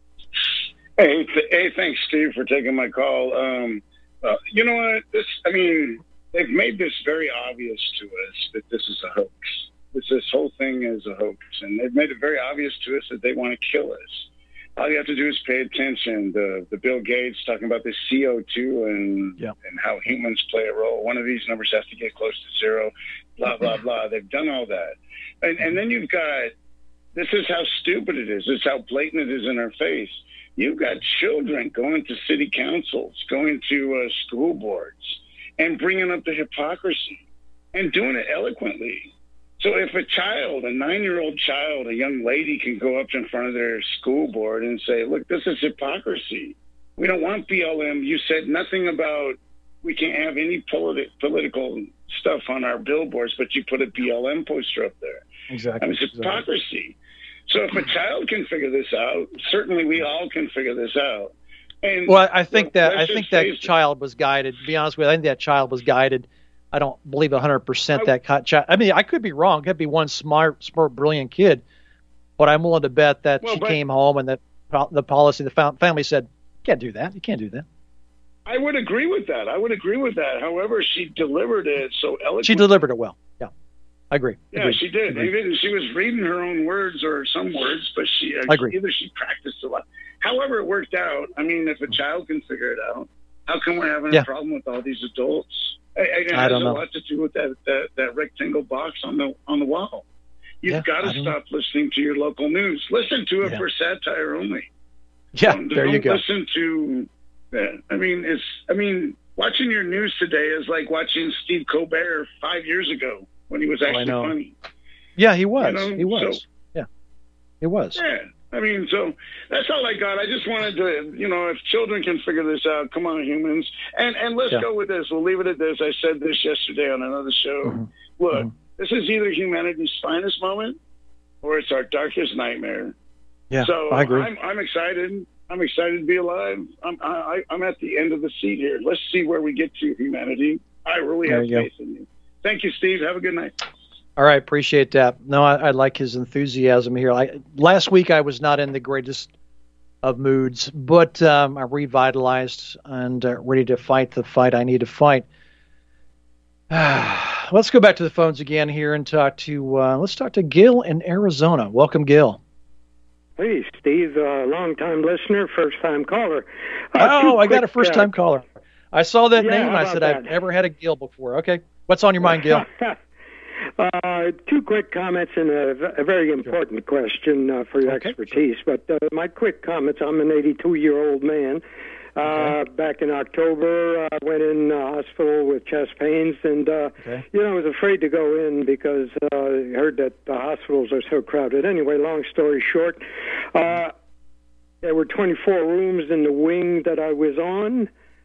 Hey, thanks, Steve, for taking my call. You know what? They've made this very obvious to us that this is a hoax. This whole thing is a hoax, and they've made it very obvious to us that they want to kill us. All you have to do is pay attention. The Bill Gates talking about the CO2 and how humans play a role. One of these numbers has to get close to 0, blah, blah, blah. They've done all that. And then you've got, this is how stupid it is. This is how blatant it is in our face. You've got children going to city councils, going to school boards, and bringing up the hypocrisy and doing it eloquently. So if a child, a 9-year-old child, a young lady can go up in front of their school board and say, look, this is hypocrisy. We don't want BLM. You said nothing about we can't have any political stuff on our billboards, but you put a BLM poster up there. Exactly. It's hypocrisy. So if a child can figure this out, certainly we all can figure this out. And I think that child was guided. To be honest with you, I think that child was guided. I don't believe 100% that child. I mean, I could be wrong. It could be one smart, brilliant kid, but I'm willing to bet that she came home and that the policy, the family said, "You can't do that. You can't do that." I would agree with that. However, she delivered it so eloquently. She delivered it well. Yeah, I agree. Yeah, she did. Even she was reading her own words or some words, but either she practiced a lot. However, it worked out. I mean, if a child can figure it out, how come we're having a problem with all these adults? It has a lot to do with that rectangle box on the wall. You've got to stop listening to your local news. Listen to it for satire only. Yeah, there you go. Listen to that. I mean, watching your news today is like watching Steve Colbert 5 years ago when he was actually funny. Yeah, he was. He was. He was. Yeah. I mean, so that's all I got. I just wanted to, if children can figure this out, come on, humans. And let's go with this. We'll leave it at this. I said this yesterday on another show. Mm-hmm. Look, this is either humanity's finest moment or it's our darkest nightmare. Yeah, so I agree. I'm excited. I'm excited to be alive. I'm at the end of the seat here. Let's see where we get to, humanity. I really have faith in you. Thank you, Steve. Have a good night. All right, appreciate that. No, I like his enthusiasm here. Last week I was not in the greatest of moods, but I'm revitalized and ready to fight the fight I need to fight. Let's go back to the phones again here and talk to Gil in Arizona. Welcome, Gil. Hey, Steve, long-time listener, first-time caller. I got a first-time caller. I saw that name and I said, I've never had a Gil before. Okay, what's on your mind, Gil? Two quick comments and a very important question for your expertise. But my quick comments, I'm an 82-year-old man. Back in October, I went in the hospital with chest pains, and, I was afraid to go in because I heard that the hospitals are so crowded. Anyway, long story short, there were 24 rooms in the wing that I was on.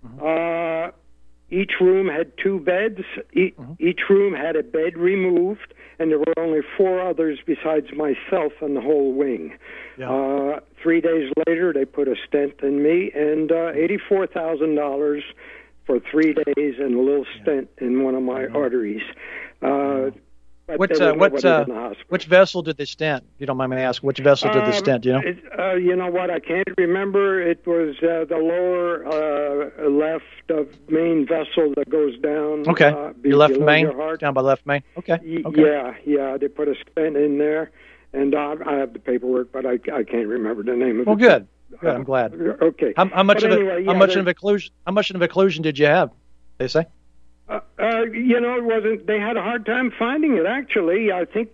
Each room had 2 beds. Each room had a bed removed, and there were only 4 others besides myself on the whole wing. 3 days later, they put a stent in me, and $84,000 for 3 days and a little stent in one of my arteries. Which vessel did they stent? If you don't mind me asking, which vessel did they stent? Do you know? You know what? I can't remember. It was the lower left of main vessel that goes down. Okay. Your left main, down by left main. Okay. Yeah. They put a stent in there, and I have the paperwork, but I can't remember the name of it. Well, good. I'm glad. Okay. How much of an occlusion did you have? They say. It wasn't. They had a hard time finding it. Actually, I think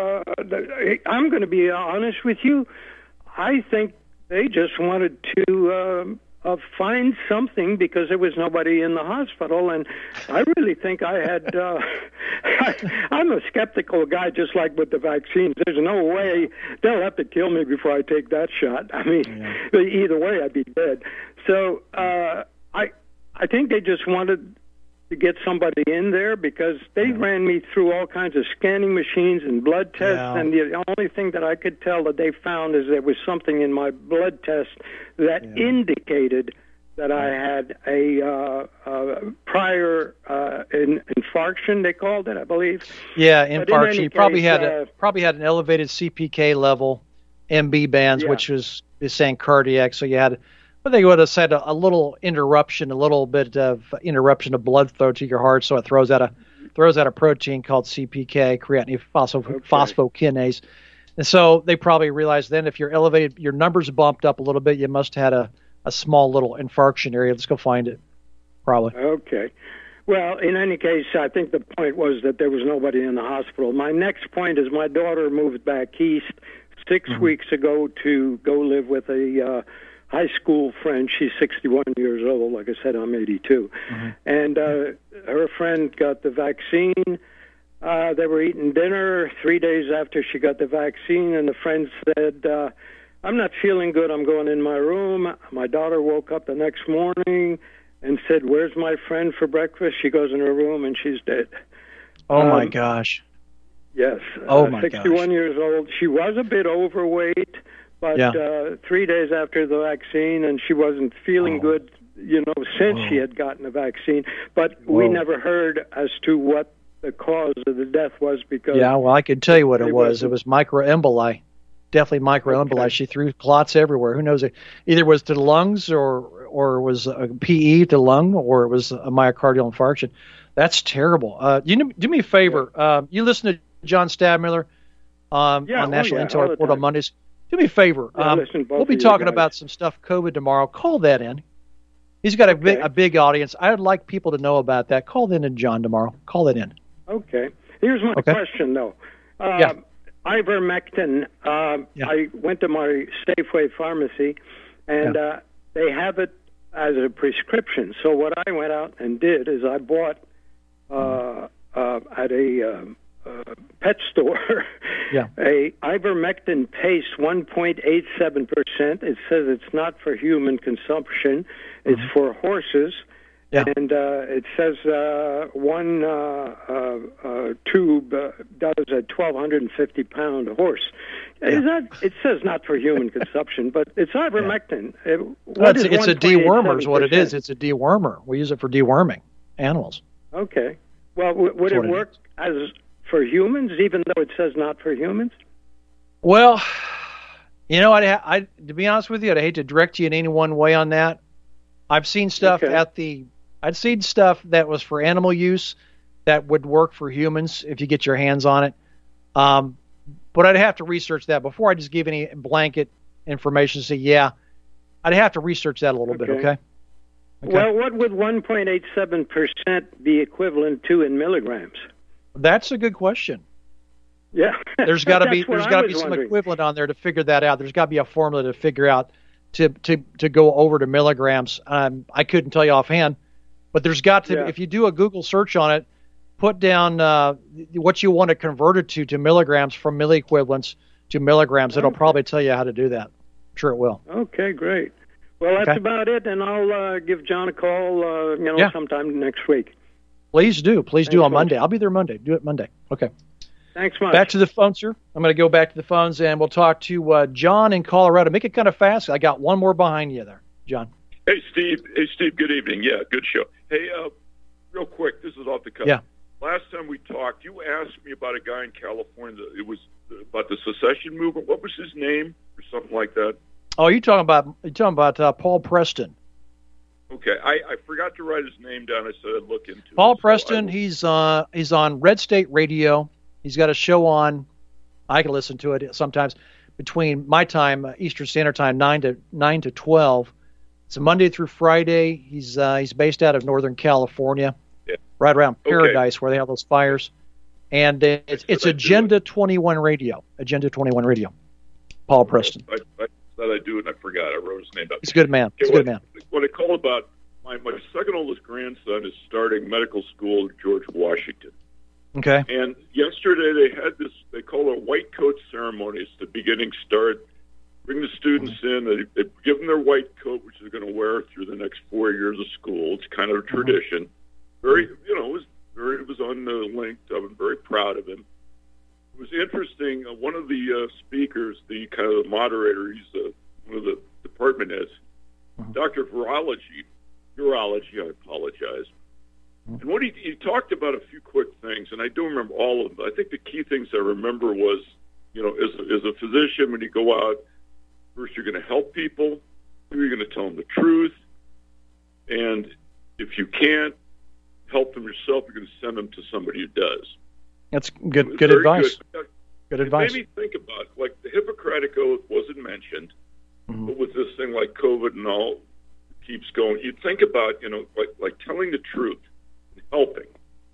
I'm going to be honest with you. I think they just wanted to find something because there was nobody in the hospital, and I really think I had. I'm a skeptical guy, just like with the vaccines. There's no way they'll have to kill me before I take that shot. I mean, either way, I'd be dead. So I think they just wanted to get somebody in there because they ran me through all kinds of scanning machines and blood tests, and the only thing that I could tell that they found is there was something in my blood test that indicated that I had a prior infarction, they called it, I believe. Yeah, infarction. You probably had an elevated CPK level, MB bands, which is saying cardiac, so you had... But they would have said a little interruption, a little bit of interruption of blood flow to your heart, so it throws out a protein called CPK, creatine phosphokinase. And so they probably realized then if you're elevated, your numbers bumped up a little bit, you must have had a small little infarction area. Let's go find it. Probably. Okay. Well, in any case, I think the point was that there was nobody in the hospital. My next point is my daughter moved back east 6 weeks ago to go live with a high school friend. She's 61 years old. Like I said, I'm 82. And her friend got the vaccine. They were eating dinner 3 days after she got the vaccine, and the friend said, I'm not feeling good. I'm going in my room. My daughter woke up the next morning and said, where's my friend for breakfast? She goes in her room, and she's dead. Oh, my gosh. Yes. Oh, my 61 years old. She was a bit overweight. But 3 days after the vaccine, and she wasn't feeling good, since she had gotten the vaccine. But we never heard as to what the cause of the death was because... Yeah, well, I can tell you what it was. It was microemboli. Definitely microemboli. Okay. She threw clots everywhere. Who knows? Either it was to the lungs or it was a PE to lung or it was a myocardial infarction. That's terrible. Do me a favor. You listen to John Stadmiller on National Intel Report on Mondays. Do me a favor. We'll be talking about some stuff COVID tomorrow. Call that in. He's got a big audience. I would like people to know about that. Call that in, John, tomorrow. Call that in. Okay. Here's my question, though. Ivermectin. I went to my Safeway pharmacy, and they have it as a prescription. So what I went out and did is I bought at a pet store Yeah. A ivermectin paste 1.87%. It says it's not for human consumption. It's for horses. Yeah. And it says one tube does a 1,250-pound horse. It says not for human consumption, but it's ivermectin. It's a dewormer is what it is. It's a dewormer. We use it for deworming animals. Okay. Well, would it work as for humans, even though it says not for humans? Well, you know, I to be honest with you, I'd hate to direct you in any one way on that. I've seen stuff I'd seen stuff that was for animal use that would work for humans if you get your hands on it. But I'd have to research that before I just give any blanket information to say, yeah, I'd have to research that a little bit, okay? Well, what would 1.87% be equivalent to in milligrams? That's a good question. Yeah. There's got to be some equivalent on there to figure that out. There's got to be a formula to figure out to go over to milligrams. I couldn't tell you offhand, but there's got to if you do a Google search on it, put down what you want to convert it to milligrams from milliequivalents to milligrams. It'll probably tell you how to do that. I'm sure it will. Okay, great. Well, that's about it, and I'll give John a call, sometime next week. Please do. Please do on Monday. I'll be there Monday. Do it Monday. Okay. Thanks much. Back to the phone, sir. I'm going to go back to the phones, and we'll talk to John in Colorado. Make it kind of fast. I got one more behind you there, John. Hey, Steve. Good evening. Yeah, good show. Hey, real quick, this is off the cuff. Yeah. Last time we talked, you asked me about a guy in California. It was about the secession movement. What was his name or something like that? Oh, you're talking about Paul Preston. Okay, I forgot to write his name down. I said I'd look into it. Paul Preston, he's on Red State Radio. He's got a show on. I can listen to it sometimes between my time, Eastern Standard Time, 9 to 12. It's a Monday through Friday. He's based out of Northern California, right around Paradise, where they have those fires. And it's Agenda 21 Radio. Agenda 21 Radio. Paul Preston. I said I'd do it, and I forgot. I wrote his name down. He's a good man. He's a good man. What I call about my second oldest grandson is starting medical school at George Washington. Okay. And yesterday they had this, they call it white coat ceremony. It's the beginning start. Bring the students in. They give them their white coat, which they're going to wear through the next 4 years of school. It's kind of a tradition. Very, it was on the link. I'm very proud of him. It was interesting. One of the speakers, the kind of the moderator, he's one of the department heads, Dr. Urology, I apologize. And what he talked about a few quick things, and I don't remember all of them. I think the key things I remember was, as a physician, when you go out, first you're going to help people, then you're going to tell them the truth, and if you can't help them yourself, you're going to send them to somebody who does. That's good advice. Good advice. It made me think about, like, the Hippocratic Oath wasn't mentioned, but with this thing like COVID and all keeps going, you think about, like telling the truth and helping.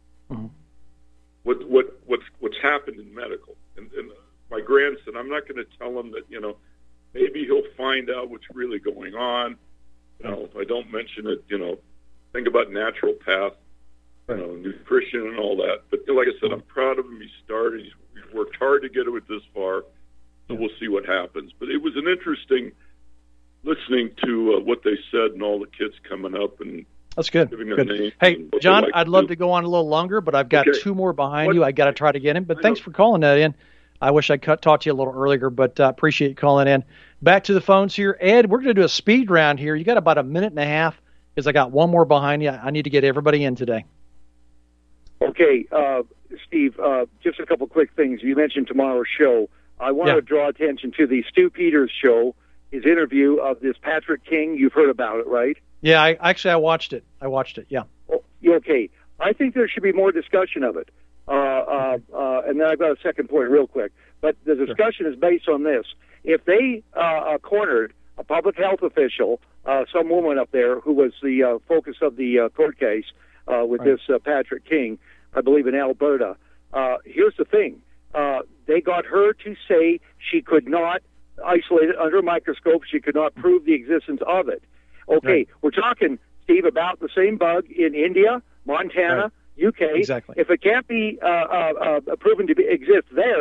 What's happened in medical. And my grandson, I'm not going to tell him that, maybe he'll find out what's really going on. If I don't mention it, think about naturopath, nutrition and all that. But like I said, I'm proud of him. He started. He's worked hard to get it this far. So we'll see what happens. But it was an interesting listening to what they said and all the kids coming up and that's good. Good. Hey, John, I'd love to go on a little longer, but I've got two more behind you. I got to try to get in. But thanks for calling that in. I wish I talked to you a little earlier, but appreciate you calling in. Back to the phones here. Ed, we're going to do a speed round here. You got about a minute and a half because I got one more behind you. I need to get everybody in today. Okay, Steve, just a couple quick things. You mentioned tomorrow's show. I want to draw attention to the Stu Peters show, his interview of this Patrick King. You've heard about it, right? Yeah, I watched it. Yeah. Oh, okay. I think there should be more discussion of it. And then I've got a second point real quick. But the discussion is based on this. If they cornered a public health official, some woman up there who was the focus of the court case with this Patrick King, I believe in Alberta, here's the thing. They got her to say she could not isolate it under a microscope. She could not prove the existence of it. Okay, we're talking, Steve, about the same bug in India, Montana, UK. Exactly. If it can't be proven to exist there,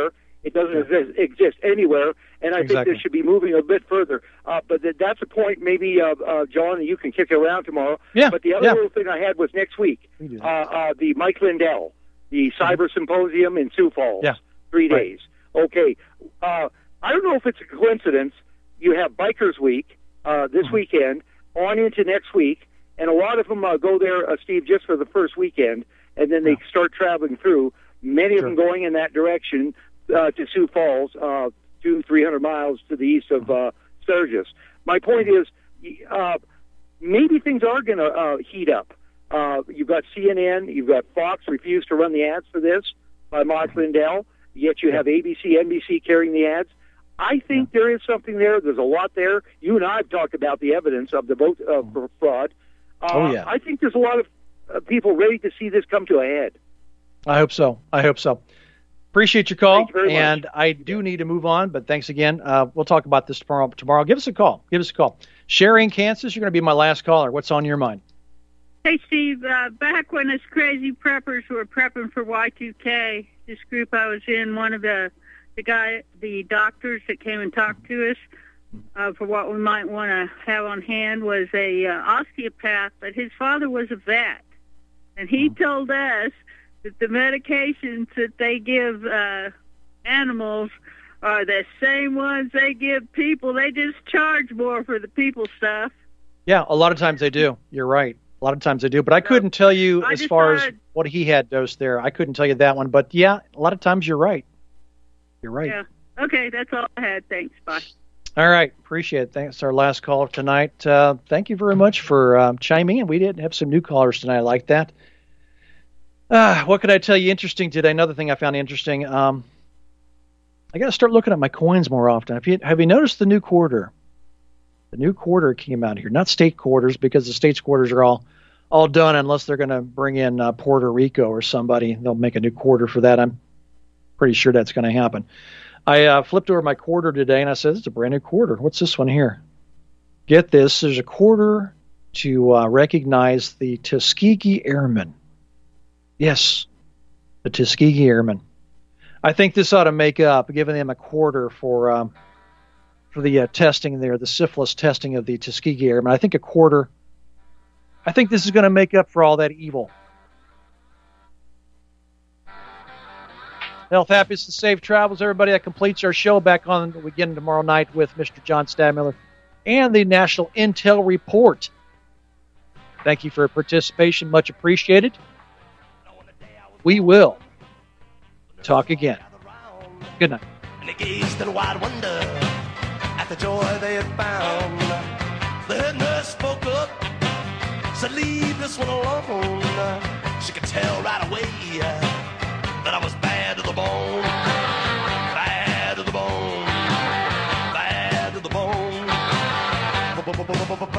It doesn't exist anywhere, and I think this should be moving a bit further. But that's a point, maybe, John, you can kick it around tomorrow. Yeah. But the other little thing I had was next week, the Mike Lindell, the Cyber Symposium in Sioux Falls. Yeah. 3 days. Okay. I don't know if it's a coincidence. You have Bikers Week this weekend on into next week, and a lot of them go there, Steve, just for the first weekend, and then they start traveling through. Many of them going in that direction to Sioux Falls, 200-300 miles to the east of Sturgis. My point is, maybe things are going to heat up. You've got CNN, you've got Fox refused to run the ads for this by Mike Lindell, yet you have ABC, NBC carrying the ads. I think there is something there. There's a lot there. You and I have talked about the evidence of the vote fraud. I think there's a lot of people ready to see this come to a head. I hope so. Appreciate your call, and I do need to move on, but thanks again. We'll talk about this tomorrow. Give us a call. Sherry in Kansas, you're going to be my last caller. What's on your mind? Hey, Steve, back when us crazy preppers were prepping for Y2K, this group I was in, one of the doctors that came and talked to us for what we might want to have on hand was a osteopath, but his father was a vet, and he told us that the medications that they give animals are the same ones they give people. They just charge more for the people stuff. Yeah, a lot of times they do. You're right. A lot of times they do. But I couldn't tell you as far as what he had dosed there. I couldn't tell you that one. But, yeah, a lot of times you're right. You're right. Yeah. Okay, that's all I had. Thanks. Bye. All right. Appreciate it. Thanks. Our last caller tonight. Thank you very much for chiming in. We did have some new callers tonight. I like that. What could I tell you interesting today? Another thing I found interesting. I got to start looking at my coins more often. Have you noticed the new quarter? The new quarter came out here. Not state quarters, because the state's quarters are all done unless they're going to bring in Puerto Rico or somebody. They'll make a new quarter for that. I'm pretty sure that's going to happen. I flipped over my quarter today, and I said, it's a brand new quarter. What's this one here? Get this. There's a quarter to recognize the Tuskegee Airmen. Yes, the Tuskegee Airmen. I think this ought to make up, giving them a quarter for the testing there, the syphilis testing of the Tuskegee Airmen. I think a quarter. I think this is going to make up for all that evil. Health, happiness, and safe travels, everybody. That completes our show. Back on again tomorrow night with Mr. John Stadmiller and the National Intel Report. Thank you for your participation. Much appreciated. We will talk again. Good night. And they gazed in wide wonder at the joy they had found. The head nurse spoke up, said, leave this one alone. She could tell right away that I was bad to the bone. Bad to the bone. Bad to the bone. Bad.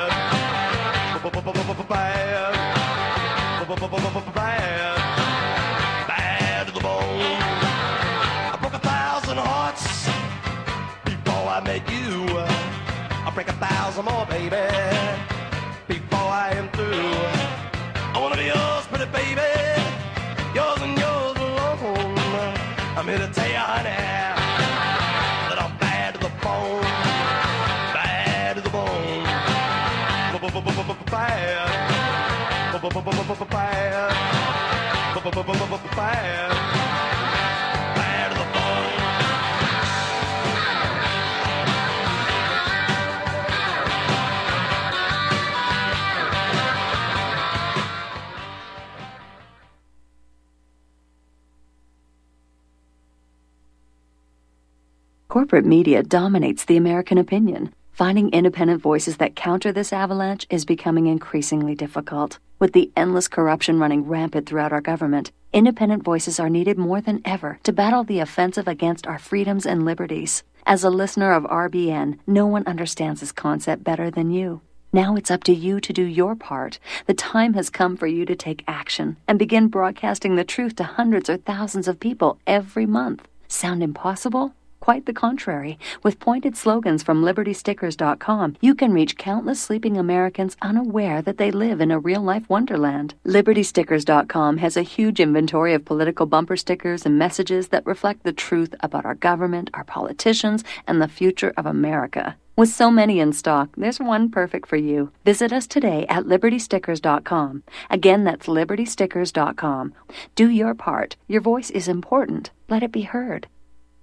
Bad. Bad to the bone. I broke 1,000 hearts before I met you. I'll break 1,000 more, baby, before I am through. I wanna be yours, pretty baby, yours and yours alone. I'm here to tell you, honey, that I'm bad to the bone. Bad to the bone. Bad. Bad. Bad to the bone. Corporate media dominates the American opinion. Finding independent voices that counter this avalanche is becoming increasingly difficult. With the endless corruption running rampant throughout our government, independent voices are needed more than ever to battle the offensive against our freedoms and liberties. As a listener of RBN, no one understands this concept better than you. Now it's up to you to do your part. The time has come for you to take action and begin broadcasting the truth to hundreds or thousands of people every month. Sound impossible? Quite the contrary. With pointed slogans from LibertyStickers.com, you can reach countless sleeping Americans unaware that they live in a real-life wonderland. LibertyStickers.com has a huge inventory of political bumper stickers and messages that reflect the truth about our government, our politicians, and the future of America. With so many in stock, there's one perfect for you. Visit us today at LibertyStickers.com. Again, that's LibertyStickers.com. Do your part. Your voice is important. Let it be heard.